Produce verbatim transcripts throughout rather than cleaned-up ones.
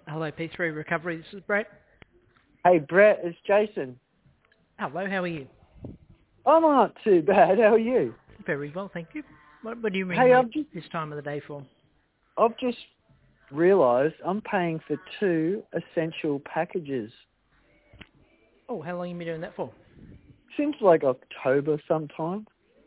Hello, P three Recovery. This is Brett. Hey, Brett, it's Jason. Hello, how are you? I'm not too bad. How are you? Very well, thank you. What, what do you ring Hey, me I've just this time of the day for? I've just realised I'm paying for two essential packages. Oh, how long have you been doing that for? Seems like October sometime.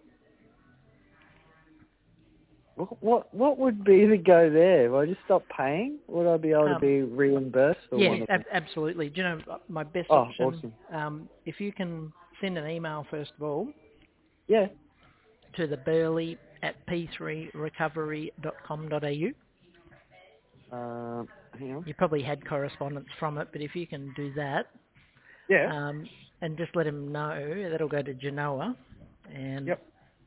What what, what would be the go there? Will I just stop paying? Would I be able to Um, be reimbursed for yeah, one of them? ab- absolutely. Do you know uh, my best Oh, option? awesome. Um, if you can send an email first of all Yeah. to the Burley at p three recovery dot com dot a u. Um, hang on. You probably had correspondence from it, but if you can do that, Yeah. um, and just let him know, that'll go to Genoa, and Yep.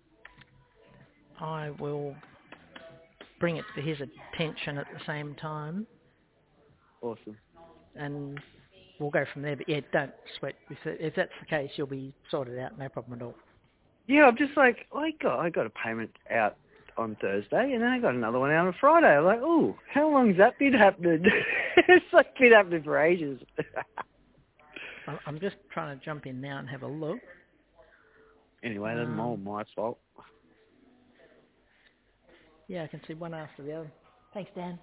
I will bring it to his attention at the same time, Awesome. and we'll go from there. But yeah, don't sweat. If, if that's the case, you'll be sorted out. No problem at all. Yeah, I'm just like, I got I got a payment out on Thursday, and then I got another one out on Friday. I'm like, oh, how long's that been happening? It's like been happening for ages. I- I'm just trying to jump in now and have a look. Anyway, that's all Um, my fault. yeah, I can see one after the other. Thanks, Dan.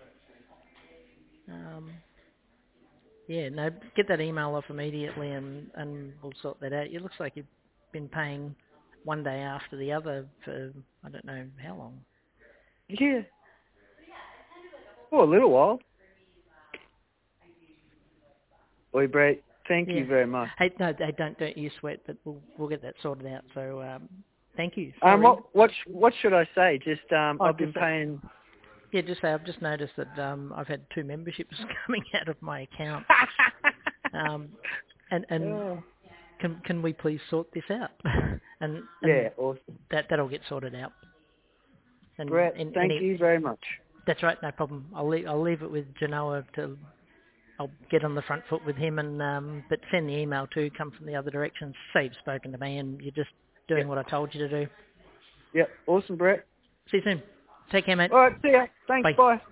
Um, yeah, no, get that email off immediately, and, and we'll sort that out. It looks like you've been paying one day after the other for I don't know how long. Yeah. For a little while. Boy, Brett, thank Yeah. you very much. Hey, no, they don't. Don't you sweat, but we'll we'll get that sorted out. So, um, thank you. Um, Sorry. what what sh- what should I say? Just um, Oh, I've been just that, paying. yeah, just say I've just noticed that um, I've had two memberships coming out of my account. Um, and and Oh. can can we please sort this out? and and Yeah, awesome. that that'll get sorted out. And Brett, and thank any you very much. that's right, no problem. I'll leave I'll leave it with Genoa to. I'll get on the front foot with him, and um, but send the email too. Come from the other direction. Say you've spoken to me, and you're just doing Yep. what I told you to do. Yep. Awesome, Brett. See you soon. Take care, mate. All right. See ya. Thanks. Bye. Bye.